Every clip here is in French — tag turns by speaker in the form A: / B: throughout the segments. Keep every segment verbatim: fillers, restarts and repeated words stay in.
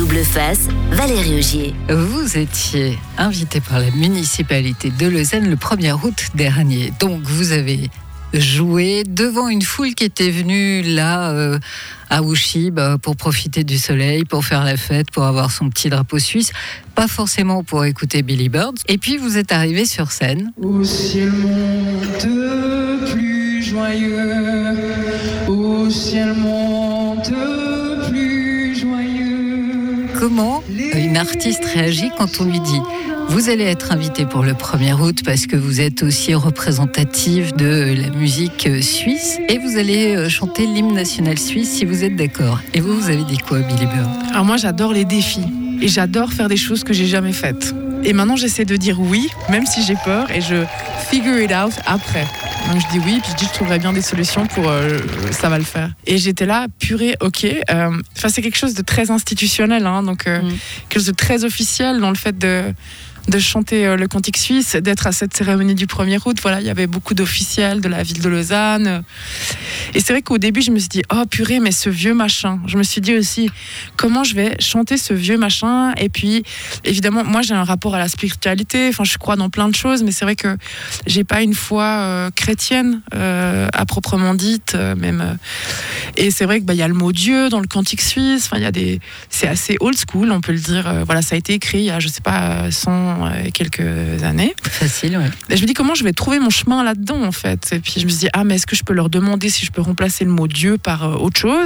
A: Double Face, Valérie Augier.
B: Vous étiez invité par la municipalité de Lausanne le premier août dernier. Donc vous avez joué devant une foule qui était venue là euh, à Ouchy bah, pour profiter du soleil, pour faire la fête, pour avoir son petit drapeau suisse. Pas forcément pour écouter Billy Bird. Et puis vous êtes arrivé sur scène.
C: Au ciel monte plus joyeux, au ciel monte plus joyeux.
B: Comment une artiste réagit quand on lui dit « Vous allez être invité pour le premier août parce que vous êtes aussi représentative de la musique suisse et vous allez chanter l'hymne national suisse si vous êtes d'accord ». Et vous, vous avez dit quoi, Billy Bird ?
D: Alors moi, j'adore les défis et j'adore faire des choses que j'ai jamais faites. Et maintenant, j'essaie de dire oui, même si j'ai peur, et je figure it out après. Donc je dis oui, puis je dis je trouverai bien des solutions pour euh, ça va le faire. Et j'étais là, purée, ok. Enfin, euh, c'est quelque chose de très institutionnel, hein, donc euh, mmh. quelque chose de très officiel dans le fait de de chanter euh, le cantique suisse, d'être à cette cérémonie du premier août. Voilà, il y avait beaucoup d'officiels de la ville de Lausanne. Et c'est vrai qu'au début, je me suis dit, oh purée, mais ce vieux machin. Je me suis dit aussi, comment je vais chanter ce vieux machin ? Et puis, évidemment, moi, j'ai un rapport à la spiritualité. Enfin, je crois dans plein de choses, mais c'est vrai que j'ai pas une foi euh, chrétienne euh, à proprement dite, euh, même. Euh, et c'est vrai que bah, y a le mot Dieu dans le cantique suisse. Enfin, il y a des, c'est assez old school, on peut le dire. Euh, voilà, ça a été écrit il y a, je sais pas, cent quelques années.
B: Facile, ouais.
D: Et je me dis comment je vais trouver mon chemin là-dedans, en fait. Et puis je me suis dit, ah, mais est-ce que je peux leur demander si je peux remplacer le mot Dieu par euh, autre chose ?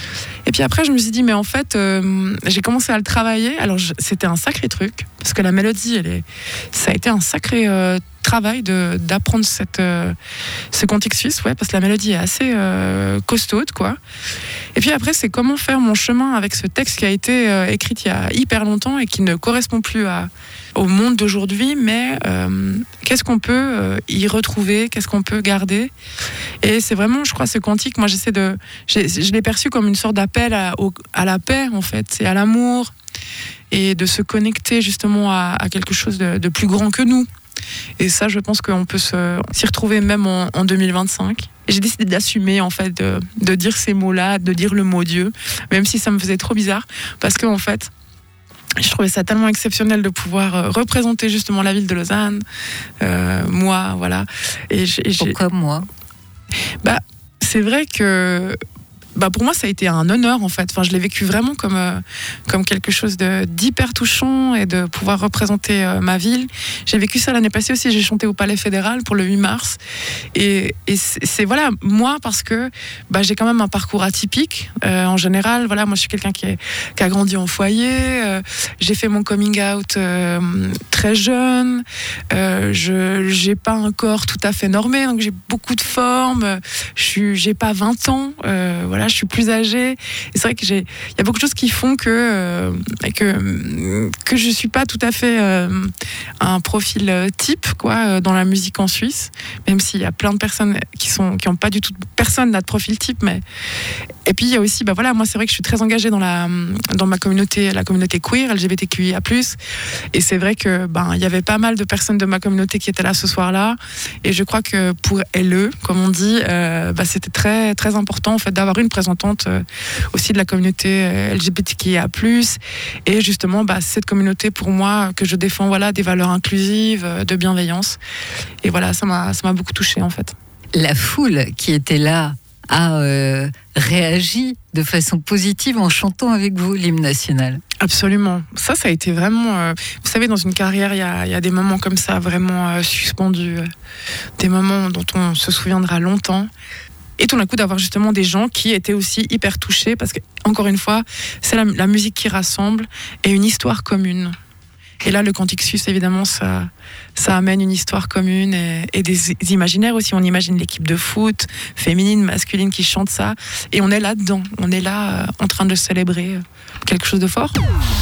D: Et puis après, je me suis dit, mais en fait, euh, j'ai commencé à le travailler. Alors, je, c'était un sacré truc, parce que la mélodie, elle est, ça a été un sacré euh, travail de, d'apprendre cette, euh, ce cantique suisse, ouais, parce que la mélodie est assez euh, costaude, quoi. Et puis après, c'est comment faire mon chemin avec ce texte qui a été euh, écrit il y a hyper longtemps et qui ne correspond plus à, au monde d'aujourd'hui, mais euh, qu'est-ce qu'on peut euh, y retrouver, qu'est-ce qu'on peut garder. Et c'est vraiment, je crois, ce cantique, moi, j'essaie de, j'ai, je l'ai perçu comme une sorte d'appel à, au, à la paix, en fait, c'est à l'amour, et de se connecter justement à, à quelque chose de, de plus grand que nous. Et ça, je pense qu'on peut se, s'y retrouver même en, en deux mille vingt-cinq. Et j'ai décidé d'assumer, en fait, de, de dire ces mots-là, de dire le mot Dieu, même si ça me faisait trop bizarre, parce qu'en fait, je trouvais ça tellement exceptionnel de pouvoir représenter justement la ville de Lausanne, euh, moi, voilà. Et j'ai, et j'ai...
B: Pourquoi moi ?
D: Bah, c'est vrai que... Bah pour moi, ça a été un honneur, en fait. Enfin, je l'ai vécu vraiment comme, euh, comme quelque chose de, d'hyper touchant et de pouvoir représenter euh, ma ville. J'ai vécu ça l'année passée aussi. J'ai chanté au Palais Fédéral pour le huit mars. Et, et c'est, c'est, voilà, moi, parce que bah, j'ai quand même un parcours atypique. Euh, en général, voilà, moi, je suis quelqu'un qui, est, qui a grandi en foyer. Euh, j'ai fait mon coming out euh, très jeune. Euh, je n'ai pas un corps tout à fait normé, donc j'ai beaucoup de formes. Je n'ai pas vingt ans. Euh, voilà. Je suis plus âgée. Et c'est vrai que j'ai, il y a beaucoup de choses qui font que euh, que que je suis pas tout à fait euh, un profil type quoi dans la musique en Suisse. Même s'il y a plein de personnes qui sont qui ont pas du tout, personne n'a de profil type. Mais et puis il y a aussi, bah voilà, moi c'est vrai que je suis très engagée dans la dans ma communauté, la communauté queer, L G B T Q I A plus. Et c'est vrai que ben il y avait pas mal de personnes de ma communauté qui étaient là ce soir-là. Et je crois que pour L E, comme on dit, euh, bah, c'était très très important en fait d'avoir une représentante euh, aussi de la communauté euh, L G B T Q I A plus, et justement bah, cette communauté pour moi que je défends, voilà, des valeurs inclusives, euh, de bienveillance, et voilà, ça m'a, ça m'a beaucoup touchée en fait.
B: La foule qui était là a euh, réagi de façon positive en chantant avec vous l'hymne national.
D: Absolument, ça ça a été vraiment, euh, vous savez, dans une carrière il y a, y a des moments comme ça vraiment euh, suspendus, euh, des moments dont on se souviendra longtemps. Et tout d'un coup, d'avoir justement des gens qui étaient aussi hyper touchés, parce que, encore une fois, c'est la, la musique qui rassemble et une histoire commune. Et là, le cantique suisse, évidemment, ça, ça amène une histoire commune et, et des, des imaginaires aussi. On imagine l'équipe de foot, féminine, masculine, qui chante ça. Et on est là-dedans. On est là, euh, en train de célébrer quelque chose de fort.